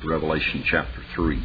Revelation chapter 3.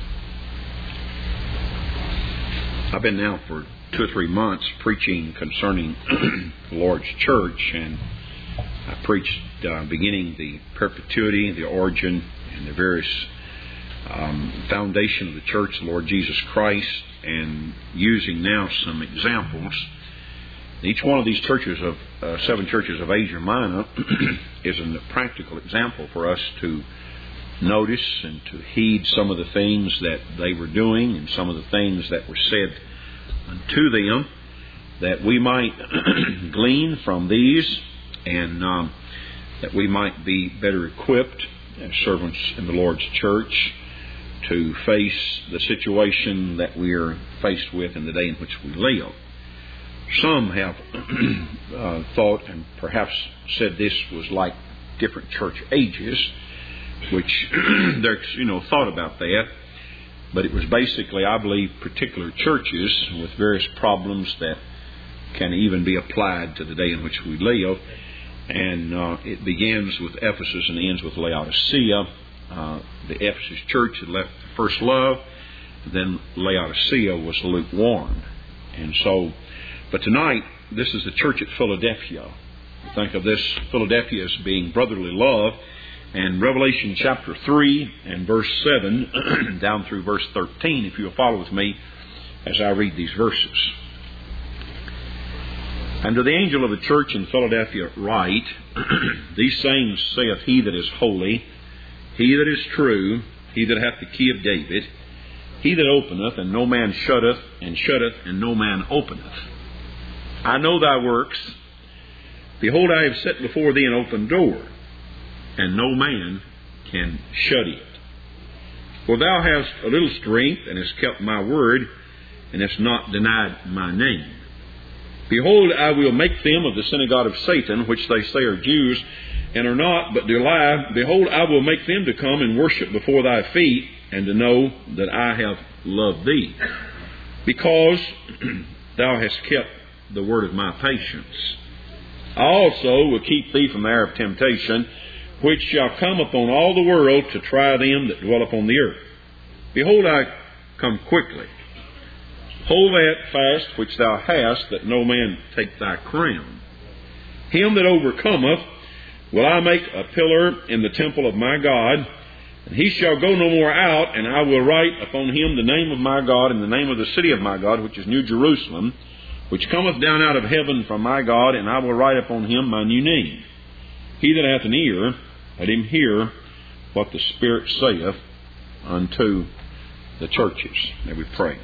I've been now for 2 or 3 months preaching concerning the Lord's church, and I preached beginning the perpetuity, the origin, and the various foundation of the church, the Lord Jesus Christ, and using now some examples. Each one of these churches of 7 churches of Asia Minor is a practical example for us to notice and to heed some of the things that they were doing and some of the things that were said unto them, that we might glean from these, and that we might be better equipped as servants in the Lord's church to face the situation that we are faced with in the day in which we live. Some have thought and perhaps said this was like different church ages, which they're thought about that, but it was basically, I believe, particular churches with various problems that can even be applied to the day in which we live. And it begins with Ephesus and ends with Laodicea. The Ephesus church had left the first love, then Laodicea was lukewarm. And so, but tonight, this is the church at Philadelphia. Think of this Philadelphia as being brotherly love. And Revelation chapter 3 and verse 7 down through verse 13, if you'll follow with me as I read these verses. And to the angel of the church in Philadelphia write, These things saith he that is holy, he that is true, he that hath the key of David, he that openeth, and no man shutteth, and no man openeth. I know thy works. Behold, I have set before thee an open door, and no man can shut it. For thou hast a little strength, and hast kept my word, and hast not denied my name. Behold, I will make them of the synagogue of Satan, which they say are Jews, and are not, but do lie. Behold, I will make them to come and worship before thy feet, and to know that I have loved thee, because thou hast kept the word of my patience. I also will keep thee from the hour of temptation, which shall come upon all the world to try them that dwell upon the earth. Behold, I come quickly. Hold that fast which thou hast, that no man take thy crown. Him that overcometh will I make a pillar in the temple of my God, and he shall go no more out, and I will write upon him the name of my God, and the name of the city of my God, which is New Jerusalem, which cometh down out of heaven from my God, and I will write upon him my new name. He that hath an ear, let him hear what the Spirit saith unto the churches. May we pray.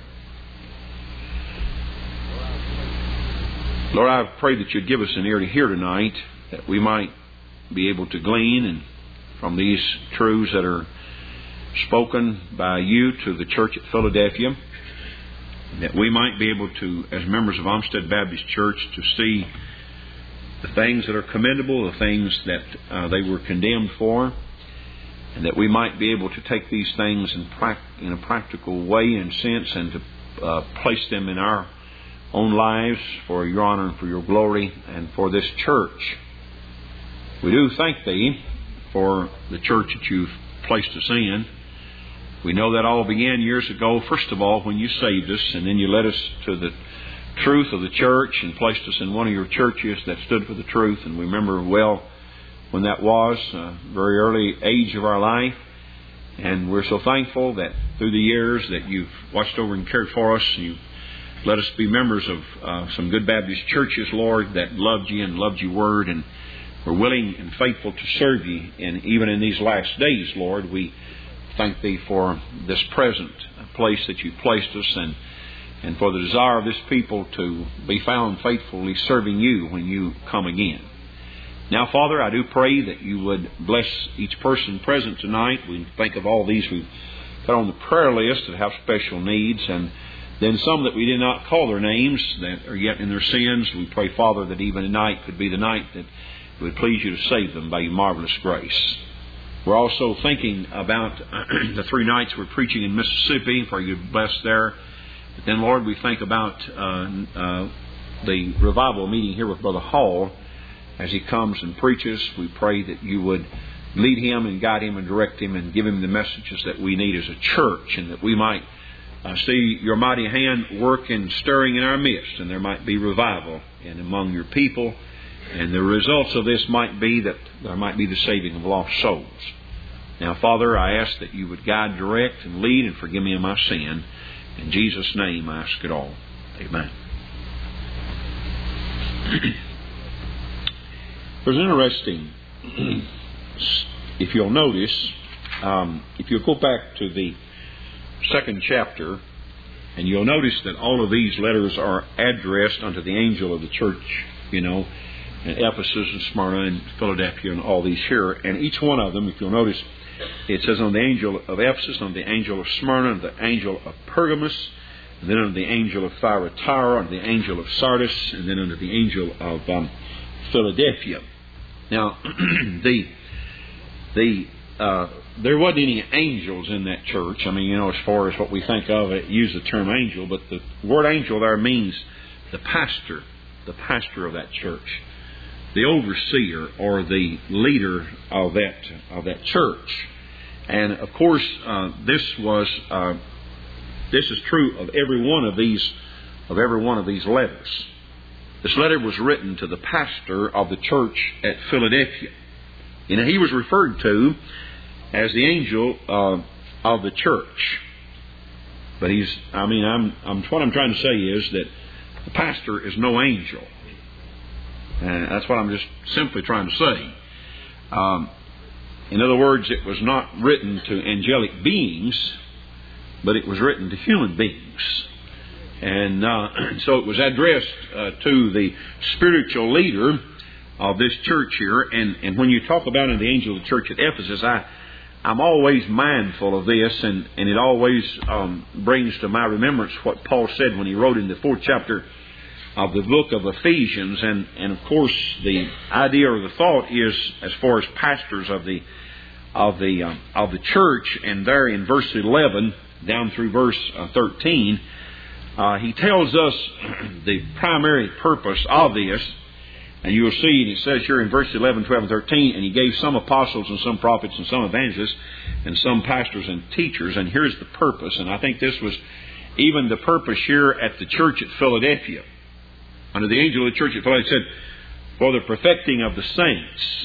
Lord, I pray that you'd give us an ear to hear tonight, that we might be able to glean and from these truths that are spoken by you to the church at Philadelphia, that we might be able to, as members of Olmsted Baptist Church, to see the things that are commendable, the things that they were condemned for, and that we might be able to take these things in a practical way and sense, and to place them in our own lives for your honor and for your glory and for this church. We do thank thee for the church that you've placed us in. We know that all began years ago, first of all, when you saved us, and then you led us to the truth of the church and placed us in one of your churches that stood for the truth. And we remember well when that was, a very early age of our life. And we're so thankful that through the years that you've watched over and cared for us. You've let us be members of some good Baptist churches, Lord, that loved you and loved your word, and were willing and faithful to serve you. And even in these last days, Lord, we thank thee for this present place that you've placed us, and for the desire of this people to be found faithfully serving you when you come again. Now, Father, I do pray that you would bless each person present tonight. We think of all these we've got on the prayer list that have special needs, and then some that we did not call their names that are yet in their sins. We pray, Father, that even tonight could be the night that it would please you to save them by your marvelous grace. We're also thinking about the 3 nights we're preaching in Mississippi. Pray you bless there. But then, Lord, we think about the revival meeting here with Brother Hall as he comes and preaches. We pray that you would lead him and guide him and direct him and give him the messages that we need as a church, and that we might see your mighty hand work and stirring in our midst, and there might be revival and among your people. And the results of this might be that there might be the saving of lost souls. Now, Father, I ask that you would guide, direct, and lead, and forgive me of my sin. In Jesus' name I ask it all. Amen. There's an interesting, if you'll notice, if you'll go back to the 2nd chapter, and you'll notice that all of these letters are addressed unto the angel of the church, in Ephesus and Smyrna and Philadelphia and all these here. And each one of them, if you'll notice, it says on the angel of Ephesus, on the angel of Smyrna, on the angel of Pergamos, and then on the angel of Thyatira, on the angel of Sardis, and then under the angel of Philadelphia. Now, there wasn't any angels in that church. I mean, as far as what we think of it, use the term angel, but the word angel there means the pastor of that church, the overseer or the leader of that church. And of course, this is true of every one of these letters. This letter was written to the pastor of the church at Philadelphia. He was referred to as the angel of the church. But what I'm trying to say is that the pastor is no angel. And that's what I'm just simply trying to say. In other words, it was not written to angelic beings, but it was written to human beings. And so it was addressed to the spiritual leader of this church here. And when you talk about the angel of the church at Ephesus, I'm always mindful of this, and it always brings to my remembrance what Paul said when he wrote in the 4th chapter of the book of Ephesians. And of course, the idea or the thought is, as far as pastors of the church, and there in verse 11 down through verse 13, he tells us the primary purpose of this. And you will see, and it says here in verse 11, 12, and 13, and he gave some apostles and some prophets and some evangelists and some pastors and teachers. And here's the purpose. And I think this was even the purpose here at the church at Philadelphia. Under the angel of the church at Philadelphia, it said, for the perfecting of the saints.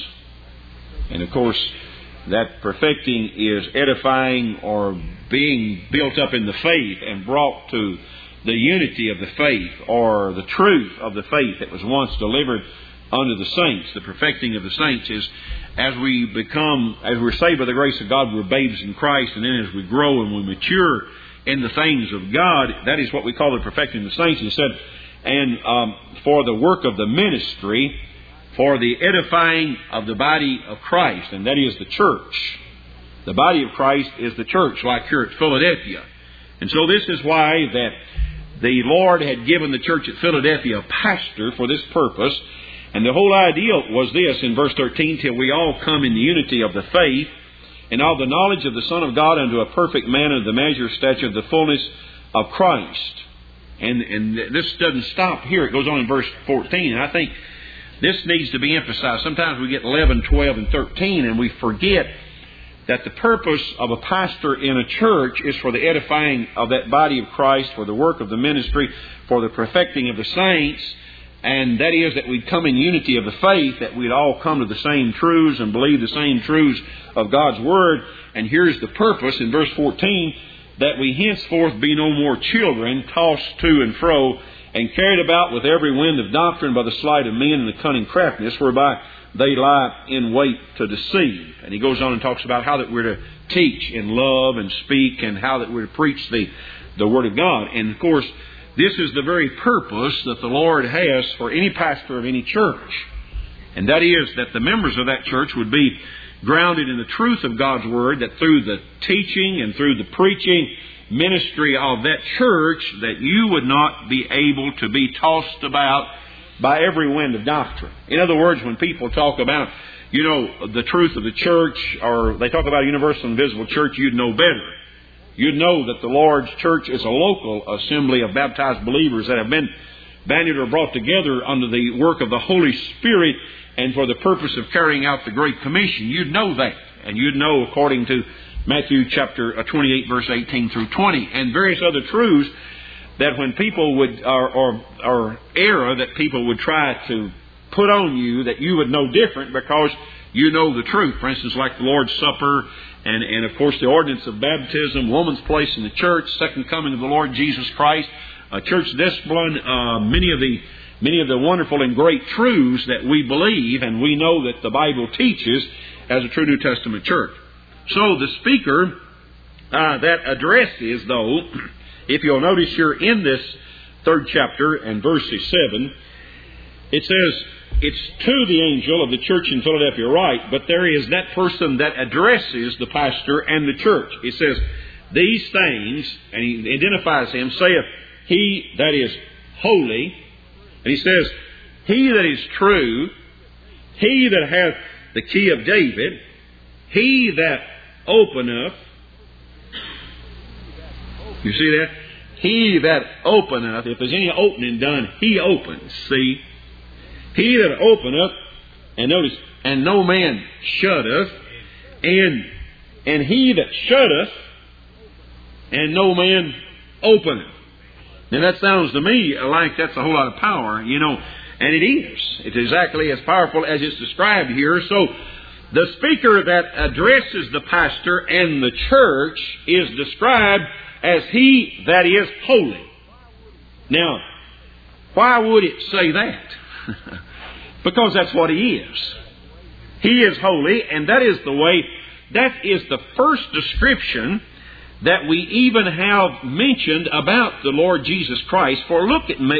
And of course, that perfecting is edifying or being built up in the faith and brought to the unity of the faith, or the truth of the faith that was once delivered unto the saints. The perfecting of the saints is as we're saved by the grace of God, we're babes in Christ, and then as we grow and we mature in the things of God, that is what we call the perfecting of the saints. He said, and for the work of the ministry, for the edifying of the body of Christ, and that is the church. The body of Christ is the church, like here at Philadelphia. And so this is why that the Lord had given the church at Philadelphia a pastor for this purpose. And the whole idea was this in verse 13, till we all come in the unity of the faith and of the knowledge of the Son of God unto a perfect man of the measure, stature, of the fullness of Christ. And this doesn't stop here. It goes on in verse 14. And I think this needs to be emphasized. Sometimes we get 11, 12, and 13, and we forget that the purpose of a pastor in a church is for the edifying of that body of Christ, for the work of the ministry, for the perfecting of the saints. And that is that we'd come in unity of the faith, that we'd all come to the same truths and believe the same truths of God's Word. And here's the purpose in verse 14, that we henceforth be no more children, tossed to and fro, and carried about with every wind of doctrine by the sleight of men and the cunning craftiness, whereby they lie in wait to deceive. And he goes on and talks about how that we're to teach and love and speak, and how that we're to preach the Word of God. And of course, this is the very purpose that the Lord has for any pastor of any church. And that is that the members of that church would be grounded in the truth of God's Word, that through the teaching and through the preaching ministry of that church, that you would not be able to be tossed about by every wind of doctrine. In other words, when people talk about, the truth of the church, or they talk about a universal and visible church, you'd know better. You'd know that the Lord's church is a local assembly of baptized believers that have been banded or brought together under the work of the Holy Spirit and for the purpose of carrying out the Great Commission. You'd know that. And you'd know, according to Matthew chapter 28, verse 18 through 20, and various other truths that when people would, or error that people would try to put on you, that you would know different because you know the truth. For instance, like the Lord's Supper, and of course the ordinance of baptism, woman's place in the church, second coming of the Lord Jesus Christ, church discipline, many of the wonderful and great truths that we believe and we know that the Bible teaches as a true New Testament church. So the speaker that addresses, though, if you'll notice here in this 3rd chapter and verse 7, it says, it's to the angel of the church in Philadelphia, right, but there is that person that addresses the pastor and the church. It says, these things, and he identifies him, saith he that is holy, and he says, he that is true, he that hath the key of David, he that openeth, you see that? He that openeth, if there's any opening done, he opens, see? He that openeth, and notice, and no man shutteth, and he that shutteth, and no man openeth. Now that sounds to me like that's a whole lot of power, you know, and it is. It's exactly as powerful as it's described here. So the speaker that addresses the pastor and the church is described as he that is holy. Now, why would it say that? Because that's what he is. He is holy, and that is the way, that is the first description that we even have mentioned about the Lord Jesus Christ. For look with me,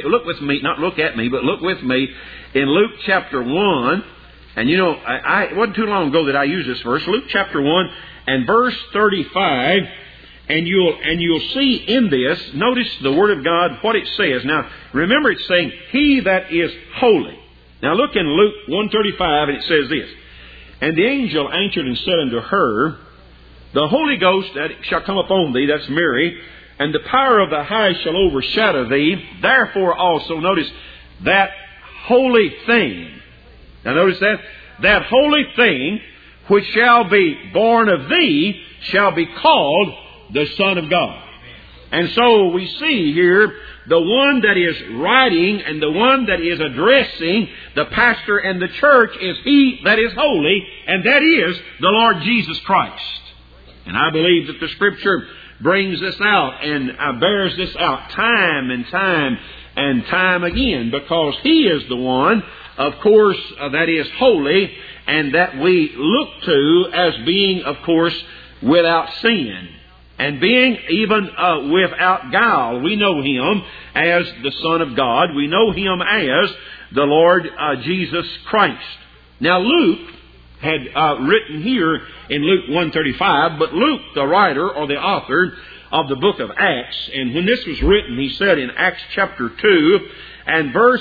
but look with me in Luke chapter 1. And you know, it wasn't too long ago that I used this verse. Luke chapter 1 and verse 35. And you'll see in this, notice the Word of God, what it says. Now, remember it's saying, he that is holy. Now look in Luke 1:35, and it says this, and the angel answered and said unto her, the Holy Ghost that shall come upon thee, that's Mary, and the power of the highest shall overshadow thee. Therefore also, notice, that holy thing. Now notice that. That holy thing which shall be born of thee shall be called the Son of God. And so we see here the one that is writing and the one that is addressing the pastor and the church is he that is holy, and that is the Lord Jesus Christ. And I believe that the Scripture brings this out and bears this out time and time and time again, because He is the one, of course, that is holy and that we look to as being, of course, without sin. And being even without guile. We know Him as the Son of God. We know Him as the Lord Jesus Christ. Now Luke had written here in Luke 1:35, but Luke, the writer or the author of the book of Acts, and when this was written, he said in Acts chapter 2 and verse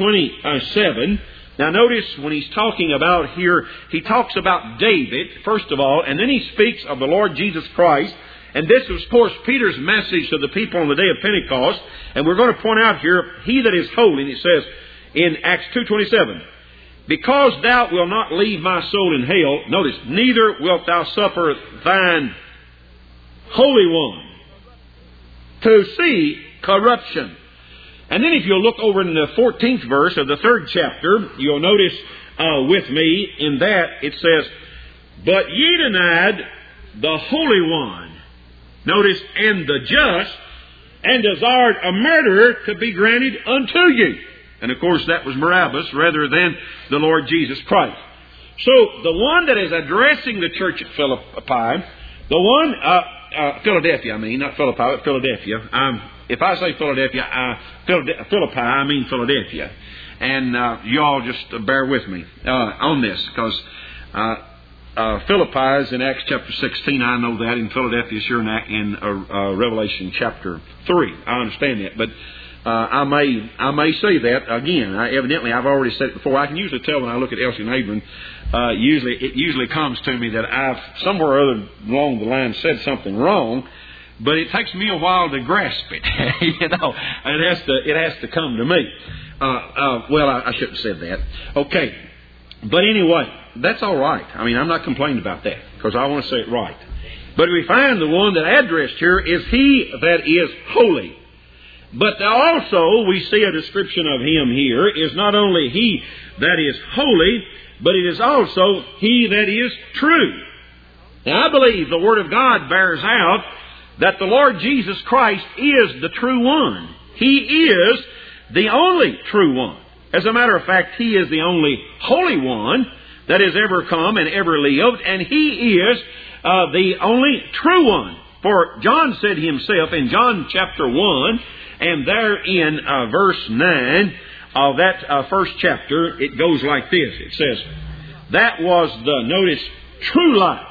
27, now notice when he's talking about here, he talks about David, first of all, and then he speaks of the Lord Jesus Christ. And this was, of course, Peter's message to the people on the day of Pentecost. And we're going to point out here, he that is holy, and it says in Acts 2:27, because thou wilt not leave my soul in hell, notice, neither wilt thou suffer thine Holy One to see corruption. And then if you'll look over in the 14th verse of the 3rd chapter, you'll notice with me in that it says, but ye denied the Holy One. Notice, and the just, and desired a murderer to be granted unto you. And of course that was Barabbas rather than the Lord Jesus Christ. So the one that is addressing the church at Philippi, the one, Philadelphia, I mean, not Philippi, but Philadelphia. If I say Philadelphia, Philippi, I mean Philadelphia. And you all just bear with me on this, because Philippi is in Acts chapter 16. I know that. In Philadelphia is here in Revelation chapter 3. I understand that. But I may say that again. Evidently, I've already said it before. I can usually tell when I look at Elsie and Adrian. It usually comes to me that I've somewhere or other along the line said something wrong. but it takes me a while to grasp it. It has to come to me. I shouldn't have said that. Okay. But anyway, that's all right. I mean, I'm not complaining about that because I want to say it right. But we find the one that addressed here is He that is holy. But also we see a description of Him here is not only He that is holy, but it is also He that is true. Now, I believe the Word of God bears out that the Lord Jesus Christ is the true one. He is the only true one. As a matter of fact, He is the only holy one that has ever come and ever lived, and He is the only true one. For John said himself in John chapter 1, and there in verse 9 of that first chapter, it goes like this. It says, that was the true light.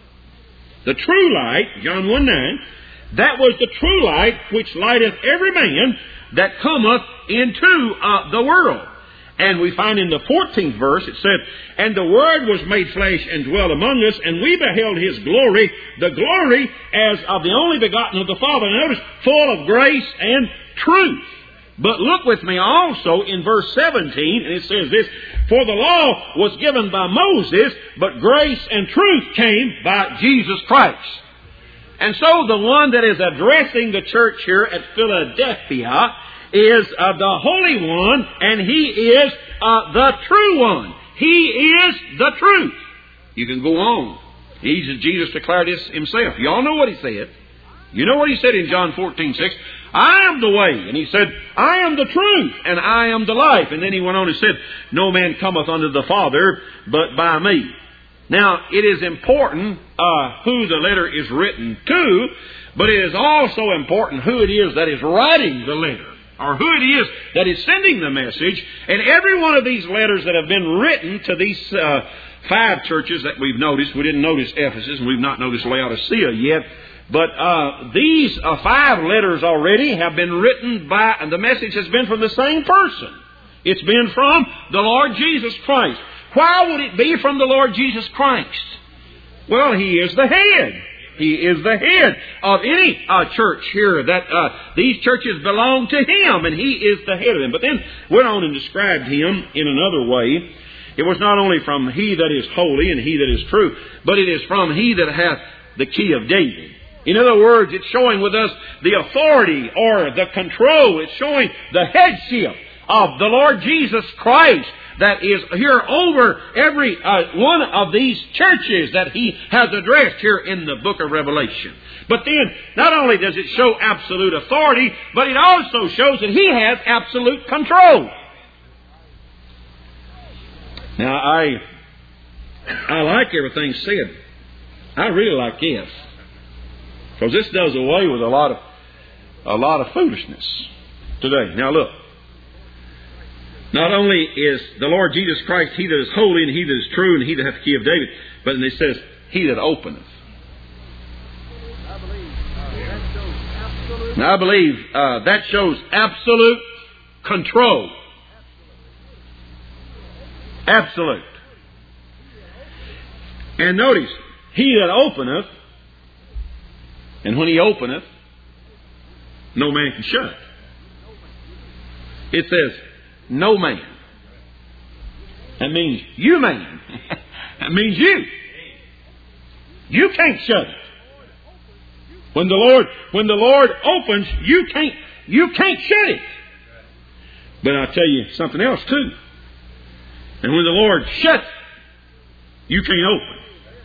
The true light, John 1:9, that was the true light which lighteth every man that cometh into the world. And we find in the 14th verse, it said, and the Word was made flesh and dwelt among us, and we beheld His glory, the glory as of the only begotten of the Father. Notice, full of grace and truth. But look with me also in verse 17, and it says this, for the law was given by Moses, but grace and truth came by Jesus Christ. And so the one that is addressing the church here at Philadelphia is the Holy One, and He is the true one. He is the truth. You can go on. Jesus declared this Himself. You all know what He said. You know what He said in John 14:6. I am the way. And He said, I am the truth, and I am the life. And then He went on and said, no man cometh unto the Father but by me. Now, it is important who the letter is written to, but it is also important who it is that is writing the letter, or who it is that is sending the message. And every one of these letters that have been written to these 5 churches that we've noticed, we didn't notice Ephesus, and we've not noticed Laodicea yet, but these 5 letters already have been written by, and the message has been from the same person. It's been from the Lord Jesus Christ. Why would it be from the Lord Jesus Christ? Well, He is the head. He is the head of any church here that these churches belong to Him, and He is the head of them. But then went on and described Him in another way. It was not only from He that is holy and He that is true, but it is from He that hath the key of David. In other words, it's showing with us the authority or the control. It's showing the headship of the Lord Jesus Christ that is here over every one of these churches that He has addressed here in the book of Revelation. But then, not only does it show absolute authority, but it also shows that He has absolute control. Now, I like everything said. I really like this, because this does away with a lot of foolishness today. Now, look. Not only is the Lord Jesus Christ He that is holy and He that is true and He that hath the key of David, but then it says, He that openeth. Now I believe that shows absolute control. Absolute. And notice, He that openeth, and when He openeth, no man can shut. It says, no man. That means you man. That means you. You can't shut it. When the Lord opens, you can't shut it. But I'll tell you something else too. And when the Lord shuts, you can't open.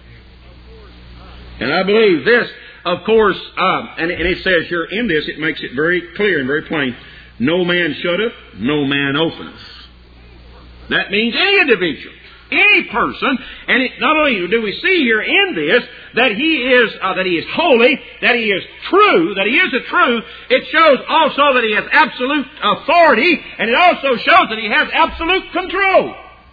And I believe this, of course, and it says here in this, it makes it very clear and very plain. No man shutteth, no man openeth. That means any individual, any person, and not only do we see here in this that He is holy, that He is true, that He is the truth, it shows also that He has absolute authority, and it also shows that He has absolute control.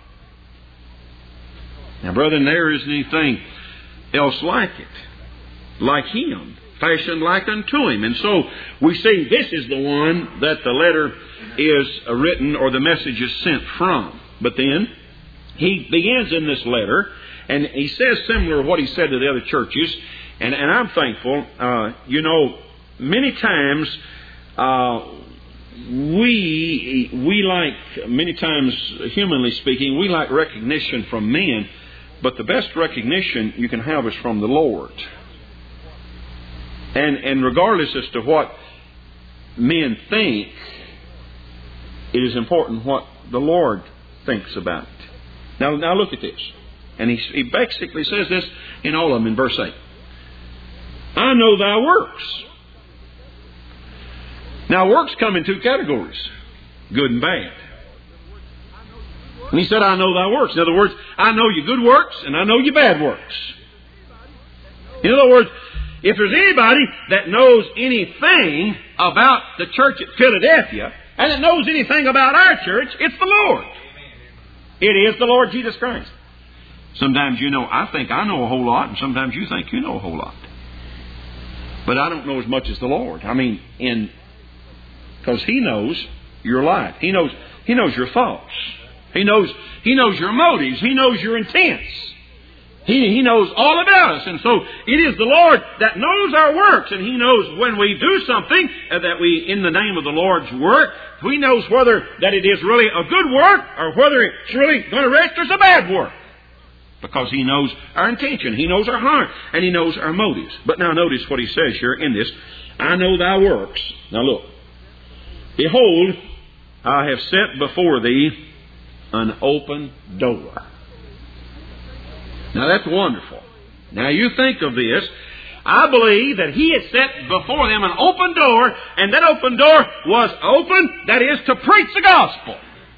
Now, brethren, there isn't anything else like it, like Him, fashioned like unto Him. And so we see this is the one that the letter is written, or the message is sent from. But then he begins in this letter, and he says similar to what he said to the other churches. And I'm thankful. Many times many times, humanly speaking, we like recognition from men, but the best recognition you can have is from the Lord. And regardless as to what men think, it is important what the Lord thinks about it. Now look at this. And he basically says this in all of them in verse 8. I know thy works. Now, works come in two categories, good and bad. And he said, I know thy works. In other words, I know your good works and I know your bad works. In other words, if there's anybody that knows anything about the church at Philadelphia and that knows anything about our church, it's the Lord. It is the Lord Jesus Christ. Sometimes I think I know a whole lot, and sometimes you think you know a whole lot. But I don't know as much as the Lord. Because He knows your life. He knows your thoughts. He knows your motives. He knows your intents. He knows all about us. And so it is the Lord that knows our works. And He knows when we do something that we, in the name of the Lord's work, He knows whether that it is really a good work or whether it's really going to register as a bad work. Because He knows our intention. He knows our heart. And He knows our motives. But now notice what He says here in this. I know thy works. Now look. Behold, I have set before thee an open door. Now that's wonderful. Now you think of this. I believe that He had set before them an open door, and that open door was open, that is, to preach the gospel.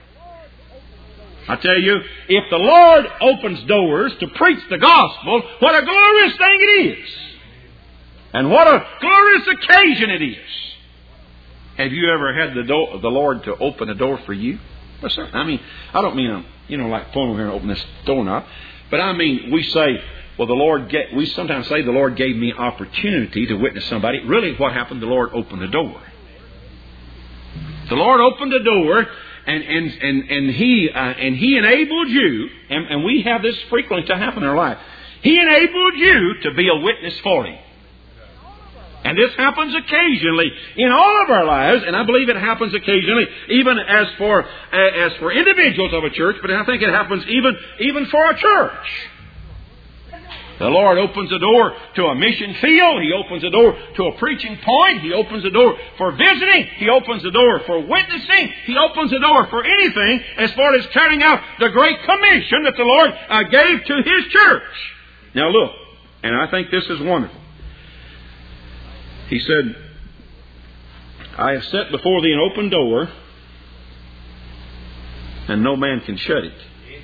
I tell you, if the Lord opens doors to preach the gospel, what a glorious thing it is. And what a glorious occasion it is. Have you ever had the Lord to open a door for you? Yes, sir. I don't mean like pulling here and open this door knob. But we say, well, we sometimes say the Lord gave me opportunity to witness somebody. Really, what happened? The Lord opened the door. The Lord opened the door, and He enabled you, and we have this frequently to happen in our life. He enabled you to be a witness for Him. And this happens occasionally in all of our lives, and I believe it happens occasionally, even as for individuals of a church, but I think it happens even for a church. The Lord opens the door to a mission field. He opens the door to a preaching point. He opens the door for visiting. He opens the door for witnessing. He opens the door for anything as far as carrying out the great commission that the Lord gave to His church. Now look, and I think this is wonderful. He said, I have set before thee an open door, and no man can shut it.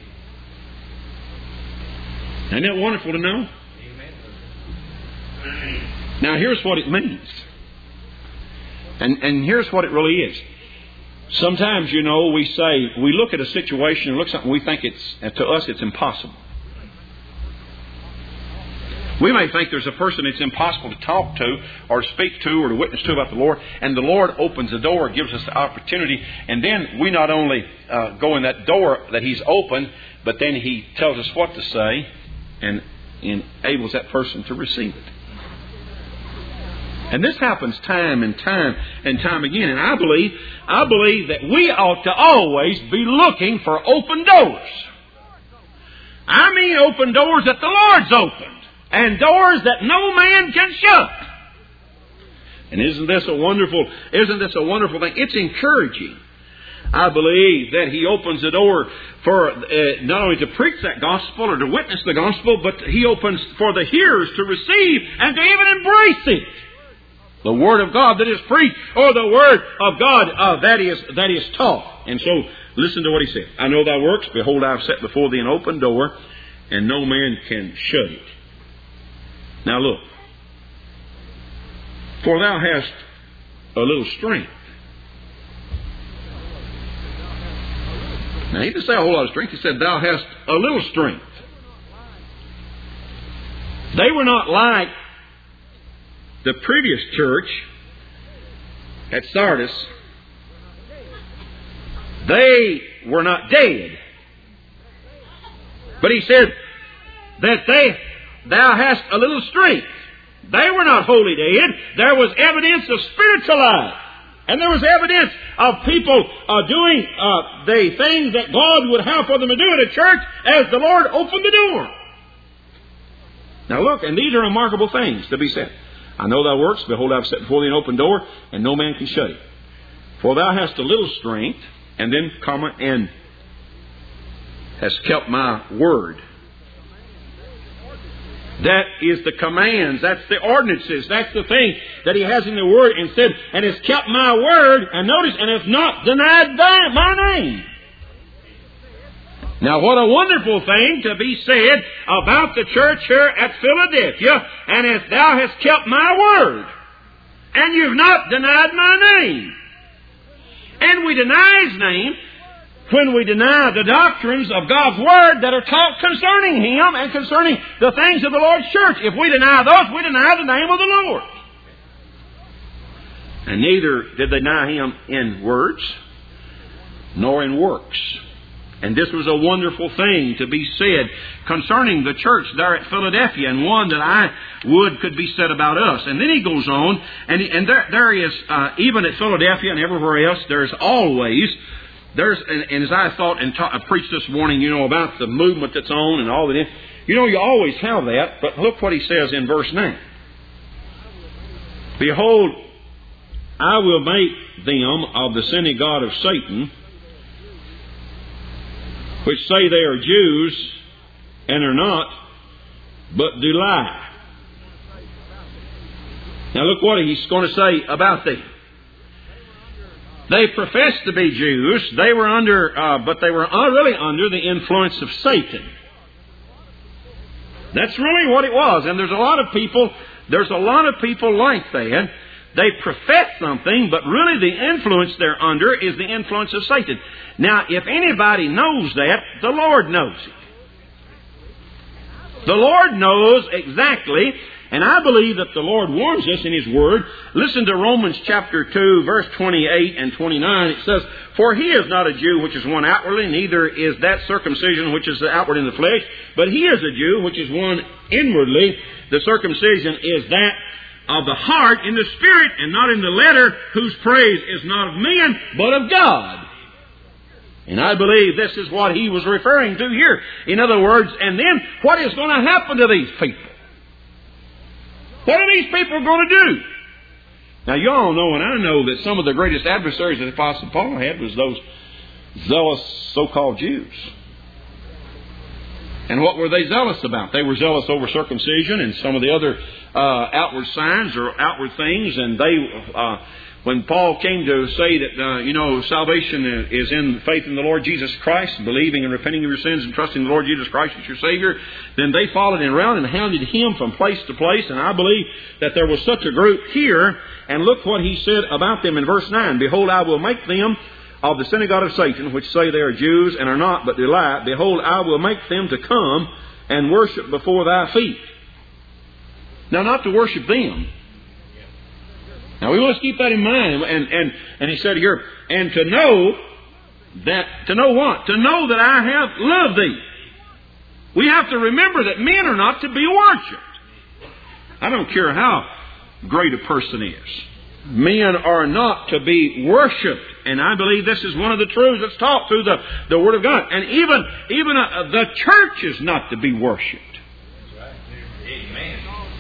Isn't that wonderful to know? Now here's what it means. And here's what it really is. Sometimes, we look at a situation and look at something, we think to us it's impossible. We may think there's a person it's impossible to talk to or speak to or to witness to about the Lord, and the Lord opens the door, gives us the opportunity, and then we not only go in that door that He's opened, but then He tells us what to say and enables that person to receive it. And this happens time and time again. And I believe that we ought to always be looking for open doors. I mean open doors that the Lord's opened. And doors that no man can shut. And isn't this a wonderful thing? It's encouraging. I believe that He opens the door for not only to preach that gospel or to witness the gospel, but He opens for the hearers to receive and to even embrace it. The Word of God that is preached, or the Word of God that is taught. And so, listen to what He said. I know thy works. Behold, I have set before thee an open door, and no man can shut it. Now look, for thou hast a little strength. Now he didn't say a whole lot of strength. He said, thou hast a little strength. They were not like the previous church at Sardis. They were not dead. But he said that thou hast a little strength. They were not wholly dead. There was evidence of spiritual life. And there was evidence of people doing the things that God would have for them to do at a church as the Lord opened the door. Now look, and these are remarkable things to be said. I know thy works. Behold, I have set before thee an open door, and no man can shut it. For thou hast a little strength, and then, and hast kept my word. That is the commands. That's the ordinances. That's the thing that He has in the Word, and said, and has kept my word, and notice, and has not denied my name. Now, what a wonderful thing to be said about the church here at Philadelphia, and as thou hast kept my word, and you've not denied my name. And we deny His name when we deny the doctrines of God's Word that are taught concerning Him and concerning the things of the Lord's church. If we deny those, we deny the name of the Lord. And neither did they deny Him in words, nor in works. And this was a wonderful thing to be said concerning the church there at Philadelphia, and one that I would could be said about us. And then he goes on, and there is, even at Philadelphia and everywhere else, there's always, and as I thought and preached this morning, about the movement that's on and all that, you always have that, but look what he says in verse 9. Behold, I will make them of the synagogue of Satan, which say they are Jews, and are not, but do lie. Now look what he's going to say about them. They professed to be Jews. They were but they were really under the influence of Satan. That's really what it was. And there's a lot of people like that. They profess something, but really the influence they're under is the influence of Satan. Now, if anybody knows that, the Lord knows it. The Lord knows exactly, and I believe that the Lord warns us in His Word. Listen to Romans chapter 2, verse 28 and 29. It says, For he is not a Jew which is one outwardly, neither is that circumcision which is outward in the flesh, but he is a Jew which is one inwardly. The circumcision is that of the heart in the spirit, and not in the letter, whose praise is not of men, but of God. And I believe this is what he was referring to here. In other words, and then what is going to happen to these people? What are these people going to do? Now you all know, and I know, that some of the greatest adversaries that the Apostle Paul had was those zealous so-called Jews. And what were they zealous about? They were zealous over circumcision and some of the other outward signs or outward things. And when Paul came to say that, salvation is in faith in the Lord Jesus Christ, believing and repenting of your sins and trusting the Lord Jesus Christ as your Savior, then they followed him around and hounded him from place to place. And I believe that there was such a group here. And look what he said about them in verse 9. Behold, I will make them of the synagogue of Satan, which say they are Jews and are not, but do lie. Behold, I will make them to come and worship before thy feet. Now, not to worship them. Now, we must keep that in mind. And he said here, and to know what? To know that I have loved thee. We have to remember that men are not to be worshipped. I don't care how great a person is. Men are not to be worshipped. And I believe this is one of the truths that's taught through the Word of God. And even the church is not to be worshipped. Amen.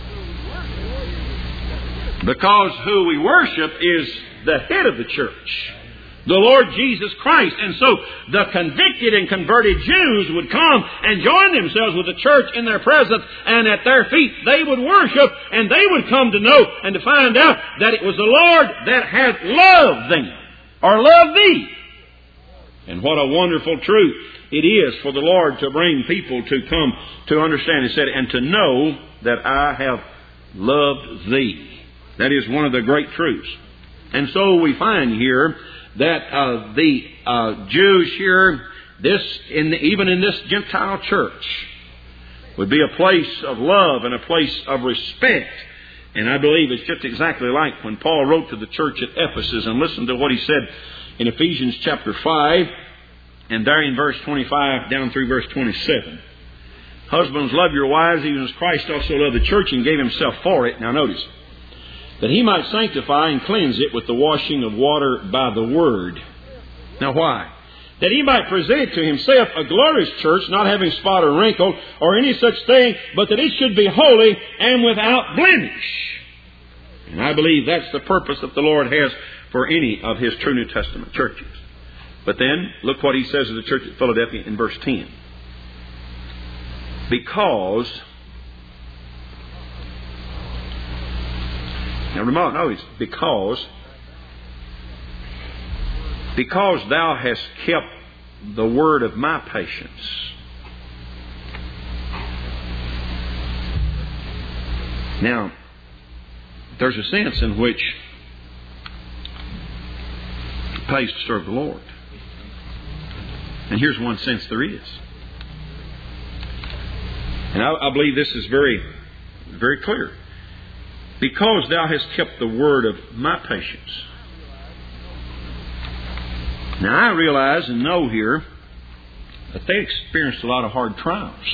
Because who we worship is the head of the church, the Lord Jesus Christ. And so the convicted and converted Jews would come and join themselves with the church in their presence, and at their feet they would worship, and they would come to know and to find out that it was the Lord that had loved them, or loved thee. And what a wonderful truth it is for the Lord to bring people to come to understand. He said, and to know that I have loved thee. That is one of the great truths. And so we find here that the Jews here, even in this Gentile church, would be a place of love and a place of respect. And I believe it's just exactly like when Paul wrote to the church at Ephesus. And listen to what he said in Ephesians chapter 5, and there in verse 25 down through verse 27. Husbands, love your wives, even as Christ also loved the church and gave himself for it. Now notice, that he might sanctify and cleanse it with the washing of water by the word. Now why? That he might present to himself a glorious church, not having spot or wrinkle or any such thing, but that it should be holy and without blemish. And I believe that's the purpose that the Lord has for any of His true New Testament churches. But then, look what He says to the church at Philadelphia in verse 10. Because, now remember, notice, because thou hast kept the word of my patience. Now, there's a sense in which it pays to serve the Lord. And here's one sense there is. And I believe this is very, very clear. Because thou hast kept the word of my patience. Now I realize and know here that they experienced a lot of hard trials.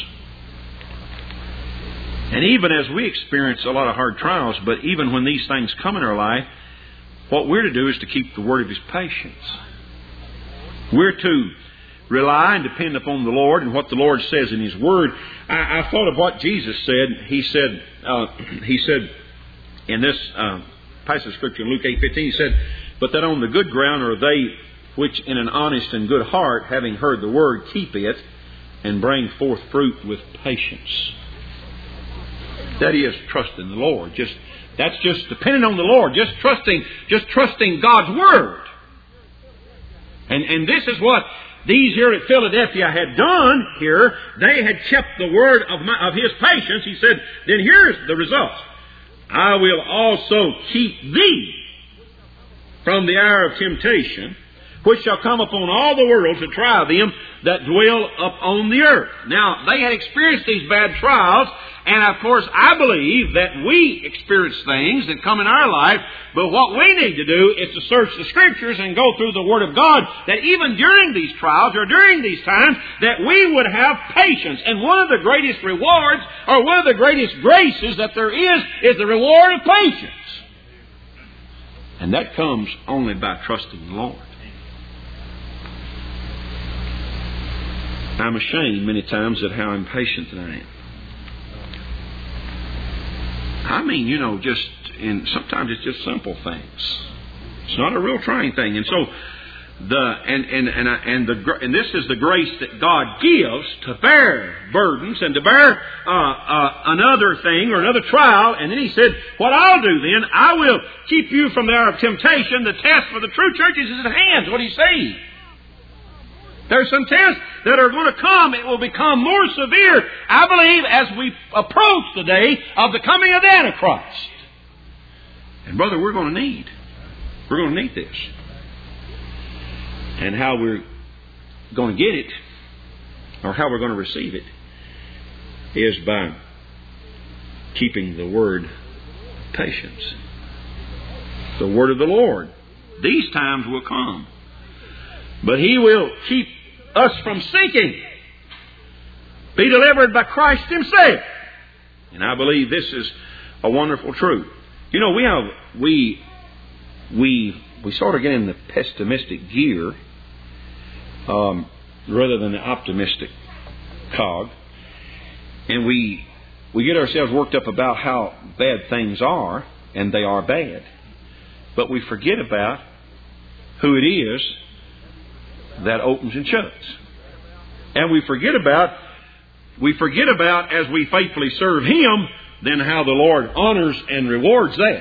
And even as we experience a lot of hard trials, but even when these things come in our life, what we're to do is to keep the word of His patience. We're to rely and depend upon the Lord and what the Lord says in His Word. I thought of what Jesus said. He said in this passage of Scripture in Luke 8:15, He said, "But that on the good ground are they which in an honest and good heart, having heard the Word, keep it and bring forth fruit with patience." That is trusting the Lord. That's just depending on the Lord. Just trusting God's Word. And this is what these here at Philadelphia had done here. They had kept the word of His patience. He said, then here's the results. I will also keep thee from the hour of temptation, which shall come upon all the world to try them that dwell upon the earth. Now, they had experienced these bad trials, and of course, I believe that we experience things that come in our life, but what we need to do is to search the Scriptures and go through the Word of God, that even during these trials or during these times, that we would have patience. And one of the greatest rewards, or one of the greatest graces that there is the reward of patience. And that comes only by trusting the Lord. I'm ashamed many times at how impatient that I am. I mean, sometimes it's just simple things. It's not a real trying thing. And so and this is the grace that God gives to bear burdens and to bear another thing or another trial. And then He said, what I'll do then, I will keep you from the hour of temptation. The test for the true churches is at hand. What do you say? There's some tests that are going to come. It will become more severe, I believe, as we approach the day of the coming of the Antichrist. And brother, we're going to need this. And how we're going to get it, or how we're going to receive it, is by keeping the word of patience. The word of the Lord. These times will come. But He will keep us from sinking. Be delivered by Christ Himself. And I believe this is a wonderful truth. You know, we sort of get in the pessimistic gear rather than the optimistic cog. And we get ourselves worked up about how bad things are, and they are bad. But we forget about who it is that opens and shuts. And we forget about as we faithfully serve Him, then how the Lord honors and rewards that.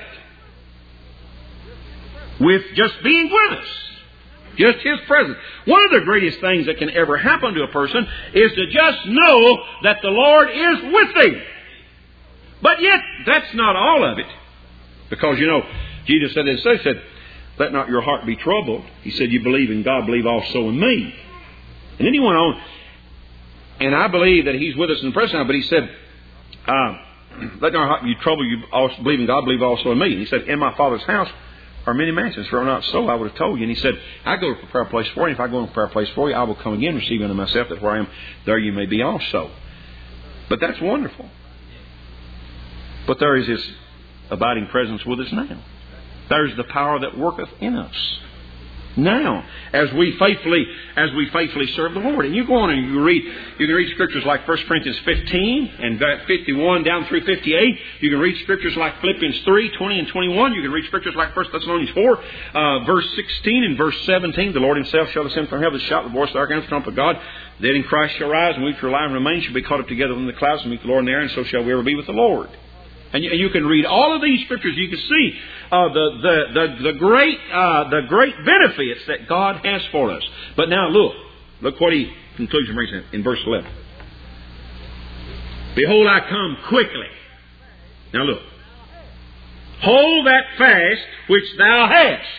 With just being with us. Just His presence. One of the greatest things that can ever happen to a person is to just know that the Lord is with thee. But yet, that's not all of it. Because, Jesus said this, He said, let not your heart be troubled. He said, you believe in God, believe also in me. And then He went on, and I believe that He's with us in the present time, but He said, let not your heart be troubled, you also believe in God, believe also in me. And He said, in my Father's house are many mansions, for not so I would have told you. And He said, I go to prepare a place for you, and if I go to prepare a place for you, I will come again, receive unto myself, that where I am, there you may be also. But that's wonderful. But there is His abiding presence with us now. There's the power that worketh in us now, as we faithfully serve the Lord. And you go on and you can read scriptures like 1 Corinthians 15 and 51 down through 58. You can read scriptures like Philippians 3, 20 and 21. You can read scriptures like 1 Thessalonians 4, verse 16 and verse 17. The Lord Himself shall descend from heaven, shout with the voice of the archangel, trump of God. Dead in Christ shall rise, and we shall lie and remain, shall be caught up together in the clouds and meet the Lord in the air, and so shall we ever be with the Lord. And you can read all of these scriptures. You can see the great benefits that God has for us. But now look what He concludes and brings in verse 11. Behold, I come quickly. Now look. Hold that fast which thou hast.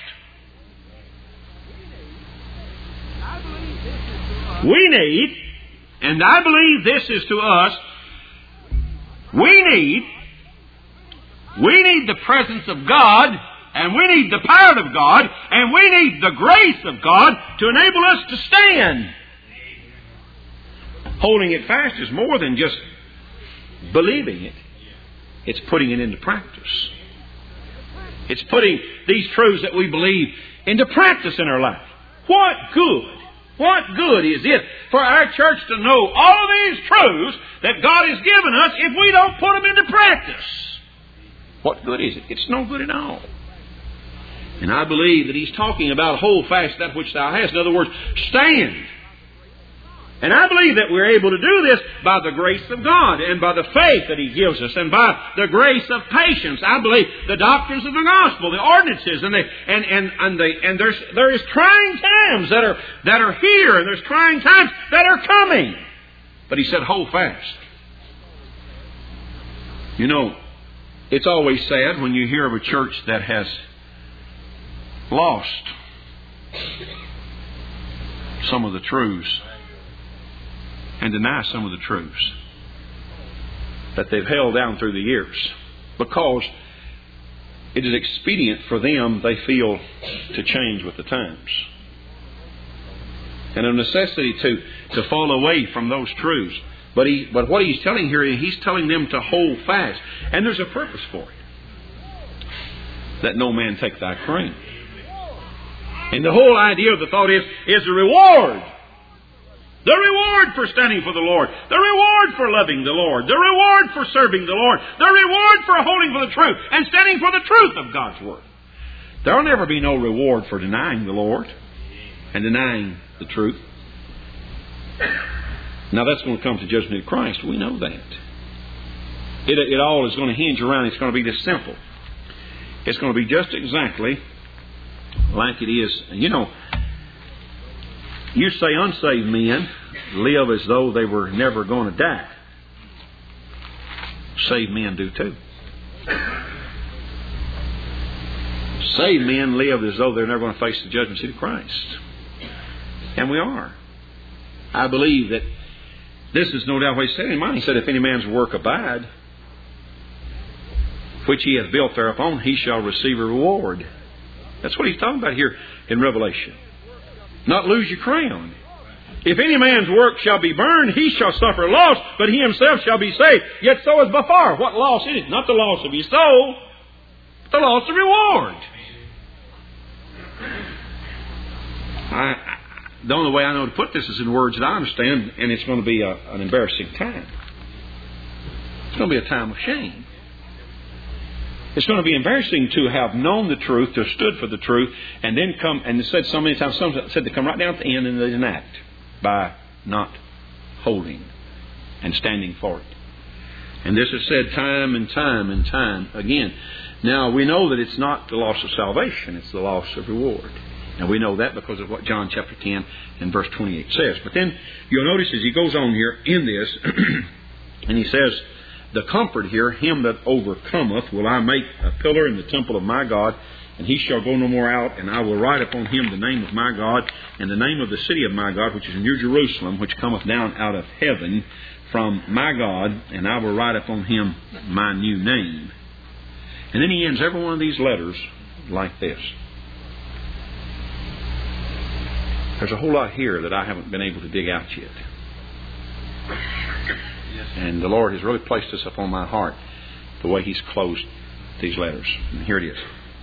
We need, and I believe this is to us, we need the presence of God, and we need the power of God, and we need the grace of God to enable us to stand. Holding it fast is more than just believing it. It's putting it into practice. It's putting these truths that we believe into practice in our life. What good is it for our church to know all of these truths that God has given us if we don't put them into practice? What good is it? It's no good at all. And I believe that He's talking about hold fast that which thou hast. In other words, stand. And I believe that we're able to do this by the grace of God and by the faith that He gives us and by the grace of patience. I believe the doctrines of the gospel, the ordinances, and there is trying times that are here, and there's trying times that are coming. But He said, hold fast. You know, it's always sad when you hear of a church that has lost some of the truths and deny some of the truths that they've held down through the years, because it is expedient for them, they feel, to change with the times, and a necessity to fall away from those truths. But what He's telling here, He's telling them to hold fast. And there's a purpose for it. That no man take thy crown. And the whole idea of the thought is the reward. The reward for standing for the Lord. The reward for loving the Lord. The reward for serving the Lord. The reward for holding for the truth and standing for the truth of God's Word. There will never be no reward for denying the Lord and denying the truth. Now that's going to come to judgment of Christ. We know that. It all is going to hinge around, it's going to be this simple. It's going to be just exactly like it is. You know, you say unsaved men live as though they were never going to die. Saved men do too. Saved men live as though they're never going to face the judgment seat of Christ. And we are. I believe that this is no doubt what He said in mind. He said, if any man's work abide, which he hath built thereupon, he shall receive a reward. That's what He's talking about here in Revelation. Not lose your crown. If any man's work shall be burned, he shall suffer loss, but he himself shall be saved. Yet so as before. What loss is it? Not the loss of his soul, but the loss of reward. The only way I know to put this is in words that I understand, and it's going to be an embarrassing time. It's going to be a time of shame. It's going to be embarrassing to have known the truth, to have stood for the truth, and then come, and said so many times, some said they come right down at the end and they didn't act by not holding and standing for it. And this is said time and time and time again. Now, we know that it's not the loss of salvation, it's the loss of reward. And we know that because of what John chapter 10 and verse 28 says. But then you'll notice as he goes on here in this, and he says, the comfort here, him that overcometh, will I make a pillar in the temple of my God, and he shall go no more out, and I will write upon him the name of my God, and the name of the city of my God, which is New Jerusalem, which cometh down out of heaven from my God, and I will write upon him my new name. And then he ends every one of these letters like this. There's a whole lot here that I haven't been able to dig out yet. Yes, And the Lord has really placed this upon my heart, the way He's closed these letters. And here it is.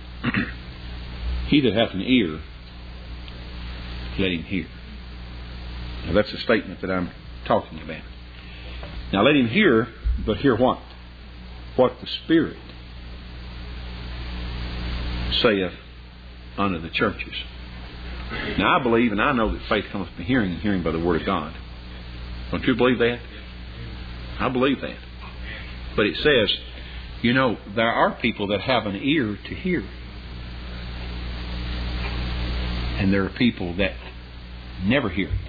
He that hath an ear, let him hear. Now that's the statement that I'm talking about. Now let him hear, but hear what? What the Spirit saith unto the churches. Now I believe and I know that faith cometh by hearing, and hearing by the Word of God. Don't you believe that? I believe that. But it says, you know, there are people that have an ear to hear. And there are people that never hear it.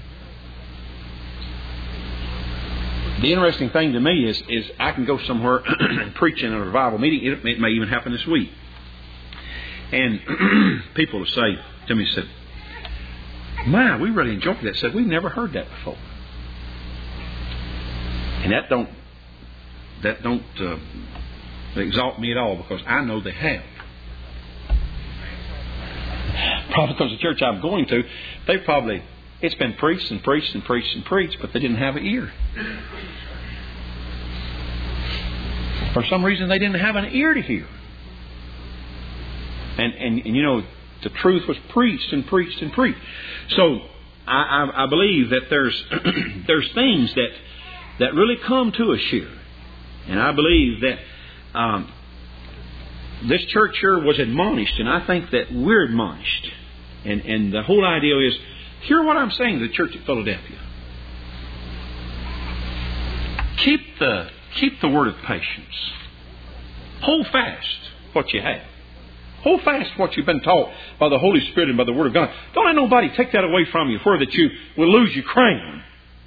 The interesting thing to me is I can go somewhere and preach in a revival meeting. It may even happen this week. And people will say to me, said, "My, we really enjoyed that." Said, "We've never heard that before." And that don't exalt me at all, because I know they have. Probably because the church I'm going to, it's been preached and preached and preached and preached, but they didn't have an ear. For some reason, they didn't have an ear to hear. And you know, the truth was preached and preached and preached. So I believe that there's things that really come to us here. And I believe that this church here was admonished, and I think that we're admonished. And the whole idea is, hear what I'm saying to the church at Philadelphia. Keep the word of patience. Hold fast what you have. Hold fast what you've been taught by the Holy Spirit and by the Word of God. Don't let nobody take that away from you, where that you will lose your crown.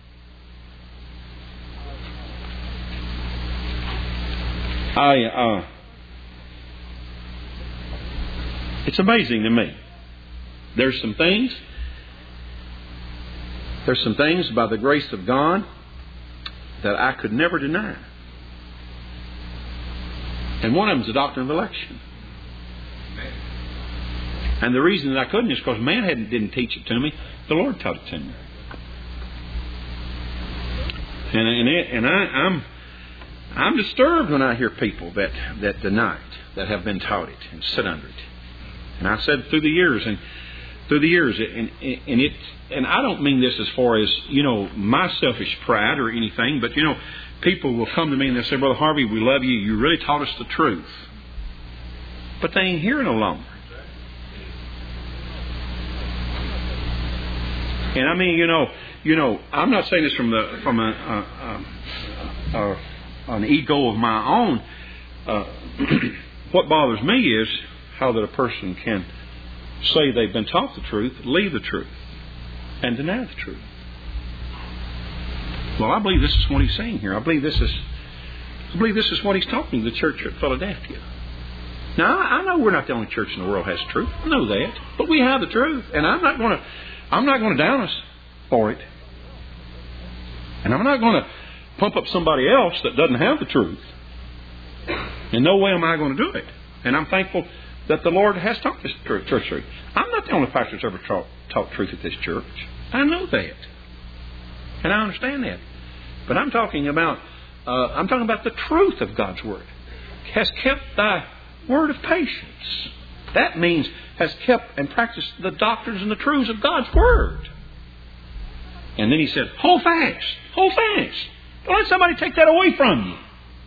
It's amazing to me. There's some things by the grace of God that I could never deny. And one of them is the doctrine of election. And the reason that I couldn't is because man didn't teach it to me. The Lord taught it to me. And I'm disturbed when I hear people that deny it, that have been taught it and sit under it. And I said through the years, and I don't mean this as far as, you know, my selfish pride or anything, but you know, people will come to me and they'll say, "Brother Harvey, we love you. You really taught us the truth." But they ain't here no longer. And I mean, you know, I'm not saying this from an ego of my own. What bothers me is how that a person can say they've been taught the truth, leave the truth, and deny the truth. Well, I believe this is what he's saying here. I believe this is what he's talking to the church at Philadelphia. Now, I know we're not the only church in the world that has truth. I know that, but we have the truth, and I'm not going to down us for it. And I'm not going to pump up somebody else that doesn't have the truth. In no way am I going to do it. And I'm thankful that the Lord has taught this church truth. I'm not the only pastor that's ever taught truth at this church. I know that. And I understand that. But I'm talking about the truth of God's Word. Has kept thy word of patience. That means has kept and practiced the doctrines and the truths of God's Word. And then he said, hold fast. Hold fast. Don't let somebody take that away from you.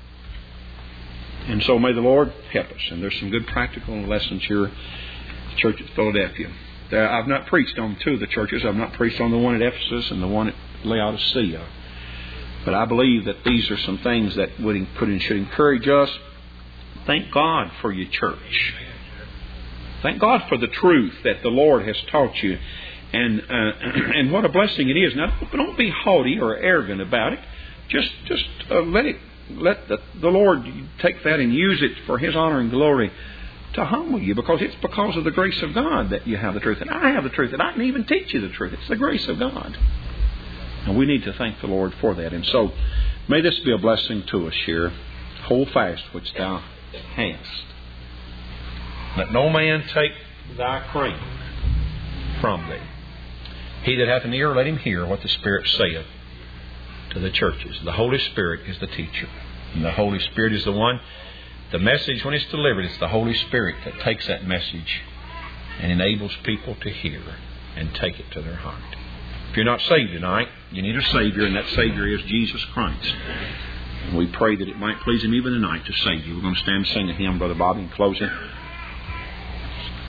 And so may the Lord help us. And there's some good practical lessons here at the church at Philadelphia. I've not preached on two of the churches. I've not preached on the one at Ephesus and the one at Laodicea. But I believe that these are some things that should encourage us. Thank God for your church. Thank God for the truth that the Lord has taught you. And what a blessing it is. Now, don't be haughty or arrogant about it. Just let the Lord take that and use it for His honor and glory to humble you, because it's because of the grace of God that you have the truth. And I have the truth, and I can even teach you the truth. It's the grace of God. And we need to thank the Lord for that. And so, may this be a blessing to us here. Hold fast which thou hast. Let no man take thy crown from thee. He that hath an ear, let him hear what the Spirit saith to the churches. The Holy Spirit is the teacher. And the Holy Spirit is the one. The message, when it's delivered, it's the Holy Spirit that takes that message and enables people to hear and take it to their heart. If you're not saved tonight, you need a Savior, and that Savior is Jesus Christ. And we pray that it might please Him even tonight to save you. We're going to stand and sing a hymn, Brother Bobby, in closing.